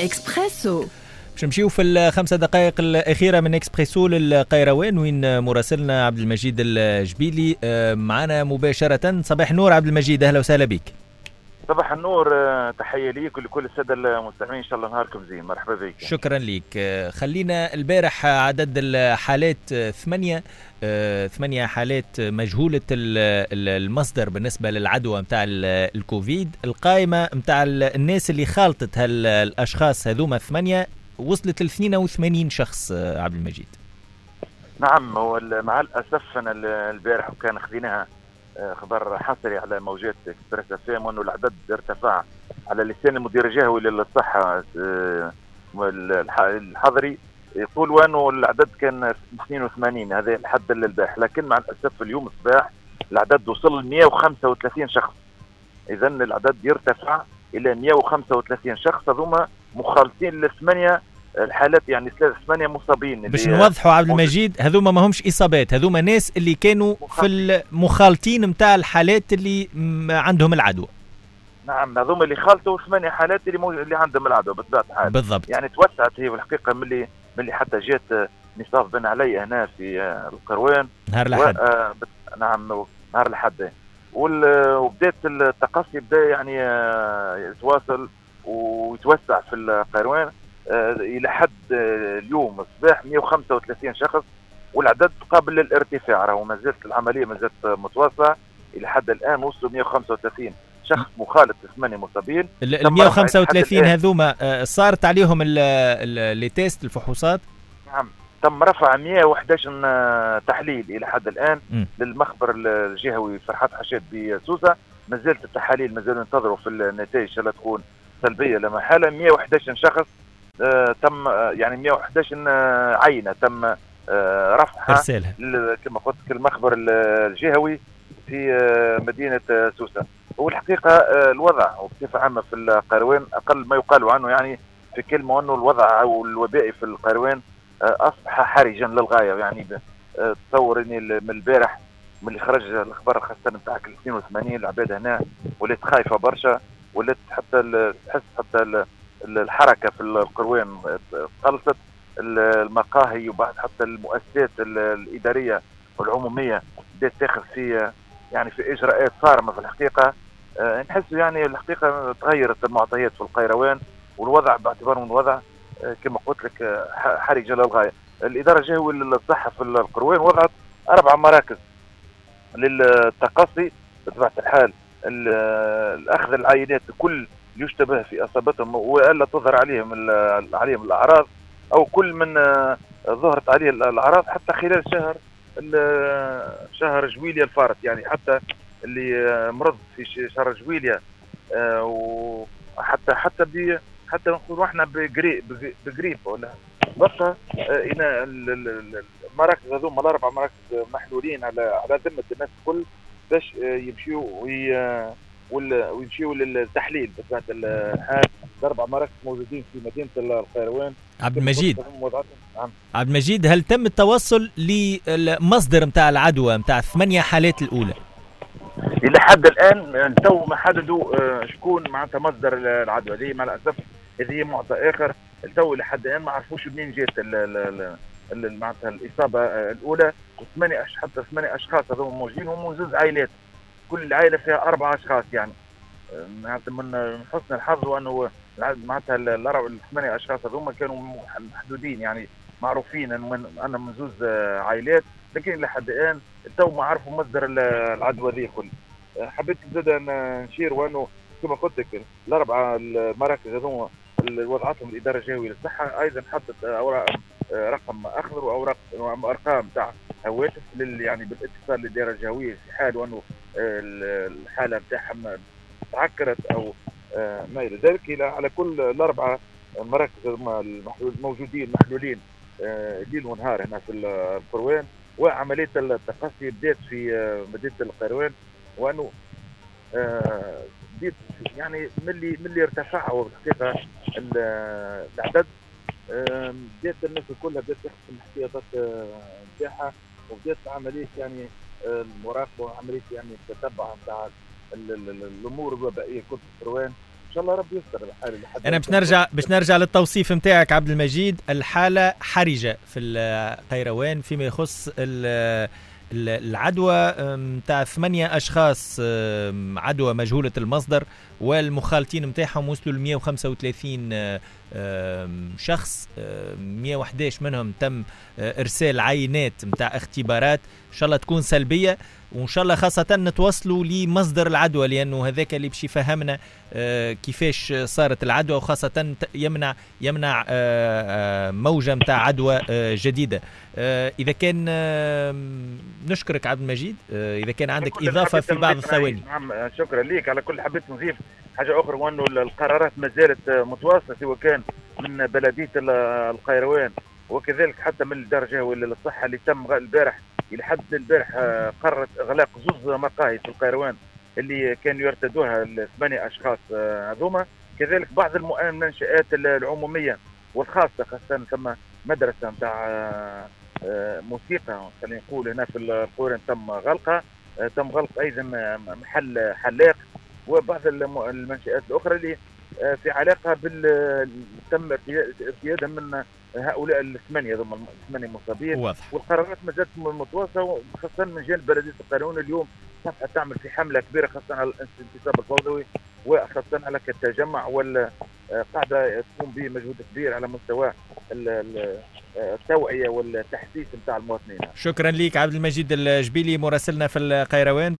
إكسبريسو. باش نمشيو في الخمسة دقائق الأخيرة من إكسبريسو للقيروان وين مراسلنا عبد المجيد الجبيلي معنا مباشرة. صباح النور عبد المجيد، أهلا وسهلا بك. صباح النور، تحية ليك ولكل السادة المستمعين، إن شاء الله نهاركم زين. مرحبا بك. شكرا ليك. خلينا البارح عدد الحالات 8 حالات مجهولة المصدر بالنسبة للعدوى متاع الكوفيد. القائمة متاع الناس اللي خالطت هالأشخاص هذوما 8 وصلت ل 82 شخص. عبد المجيد. نعم، هو مع الأسف أنا البارح وكان خذيناها خبر حصري على موجات اكسبريس اف ام انه العدد ارتفع على لسان المدير الجهوي للصحه الحضري، يقول وانه العدد كان 82، هذا الحد البارح، لكن مع الاسف اليوم الصباح العدد وصل ل 135 شخص. اذا العدد يرتفع الى 135 شخص، هذوما مخالطين لثمانيه الحالات، يعني 8 مصابين. باش نوضحوا عبد المجيد، هذوما ما همش اصابات، هذوما ناس اللي كانوا في المخالطين نتاع الحالات اللي عندهم العدوى. نعم، هذوما اللي خالطوا 8 حالات اللي عندهم العدوى بطبيعه الحال. بالضبط. يعني توسعت هي الحقيقه ملي حتى جات نصاف بن علي هنا في القروان نهار الأحد. نعم، نهار الأحد، وبدات التقصي بدا يعني يتواصل ويتوسع في القروان الى حد اليوم الصباح 135 شخص، والعدد قابل للارتفاع، راهو ما زالت العمليه ما زالت متواصله. الى حد الان وصلوا 135 شخص مخالط 8 مصابين. ال 135 هذوما صارت عليهم اللي تيست الفحوصات. نعم، تم رفع 111 تحليل الى حد الان للمخبر الجهوي فرحات حشاد بسوسه. ما زالت التحاليل ما زالوا ينتظروا في النتائج لا تكون سلبيه لا محاله. 111 شخص تم يعني 111 عينه تم رفعها كما قلت المخبر الجهوي في مدينه سوسه. والحقيقه الوضع بصفه عامه في القروان اقل ما يقال عنه، يعني في كلمه انه الوضع او الوبائي في القروان اصبح حرجا للغايه. يعني تصور اني من البارح من اللي خرج الاخبار خاصه نتاعك 82 العباد هنا ولات خايفه برشا، ولات حتى تحس حتى الحركه في القروان قلصت. المقاهي وبعد حتى المؤسسات الاداريه والعموميه بدات تاخذ في يعني في اجراءات صارمه في الحقيقه. نحس يعني الحقيقه تغيرت المعطيات في القيروان، والوضع باعتباره من وضع كما قلت لك حرج للغايه. الاداره الجهويه للصحه في القروان وضعت 4 مراكز للتقصي بطبيعه الحال، الاخذ العينات كل يشتبه في اصابتهم والا تظهر عليهم الاعراض، او كل من ظهرت عليه الاعراض حتى خلال شهر جويليا الفارط، يعني حتى اللي مرض في شهر جويليا وحتى حتى نقول احنا بقريب ولا بقى هنا المراكز هذوما ال4 مراكز محلولين على ذمه الناس الكل باش ويمشيوا للتحليل بطبيعه الحال. 4 مراكز موجودين في مدينه القيروان. عبد المجيد، عبد المجيد، هل تم التوصل للمصدر نتاع العدوى نتاع 8 حالات الاولى؟ الى حد الان تو ما حددوا شكون معناتها مصدر العدوى دي. مع الاسف هذه معطى اخر، تو الى حد الان ما عرفوش منين جات معناتها الاصابه الاولى. حتى 8 اشخاص هذوما موجودين، هم من 2 عائلات، كل عائله فيها 4 اشخاص. يعني معناتها من حسن الحظ وانه معناتها ال8 اشخاص هذوما كانوا محدودين، يعني معروفين ان من 2 عائلات، لكن الى حد الان تو ما عرفوا مصدر العدوى ذي كل. حبيت زاد نشير وانه كما قلت لك ال4 المراكز هذوما وضعتهم الاداره الجهويه للصحه ايضا حطت اوراق رقم اخضر واوراق ارقام تاع هواتف يعني بالاتصال للاداره الجهويه في حال وانه الحاله نتاعهم تعكرت او ما الى ذلك. على كل ال4 مراكز الموجودين محلولين ليل ونهار هنا في القروان، وعمليه التقصي بدات في مدينه القيروان، وانه بديت يعني ملي ارتفع هو بالحقيقه العدد، بدات الناس كلها بدات تاخذ الاحتياطات نتاعها، وبدات عمليه يعني المراقبه وعمليه يعني التتبع نتاع الامور الوبائيه كل في القروان شاء الله ربي يستر الحاله. انا باش نرجع للتوصيف نتاعك عبد المجيد. الحاله حرجه في القيروان فيما يخص العدوى نتاع 8 أشخاص عدوى مجهولة المصدر، والمخالطين نتاعهم وصلوا ل 135 شخص. 111 منهم تم إرسال عينات نتاع اختبارات إن شاء الله تكون سلبية، وإن شاء الله خاصة نتوصلوا لمصدر العدوى، لأنه هذاك اللي باش يفهمنا كيفاش صارت العدوى، وخاصة يمنع موجة نتاع عدوى جديدة. إذا كان نشكرك عبد المجيد، إذا كان عندك إضافة في بعض الثواني. نعم شكرا ليك. على كل حبيت نضيف حاجة أخرى، وأنه القرارات ما زالت متواصلة، سواء كان من بلدية القيروان وكذلك حتى من الدرجة والصحة اللي تم البارح. إلى حد البارح قررت إغلاق زوز مقاهي في القيروان اللي كانوا يرتدوها 8 أشخاص هذوما. كذلك بعض المنشآت العمومية والخاصة، خاصة ثم مدرسة نتاع موسيقى خلينا نقول هنا في القيروان تم غلقها. تم غلق أيضا محل حلاق وبعض المنشآت الأخرى اللي في علاقة تم ارتيادها من هؤلاء الثمانية مصابين. والقرارات ما زالت متواصلة، خاصة من جانب بلدية القيروان. اليوم صفحة تعمل في حملة كبيرة خاصة على الانتصاب الفوضوي، وخاصة على التجمع، والقاعدة تقوم بمجهود كبير على مستوى التوعية والتحسيس نتاع المواطنين. شكرا لك عبد المجيد الجبيلي مراسلنا في القيروان.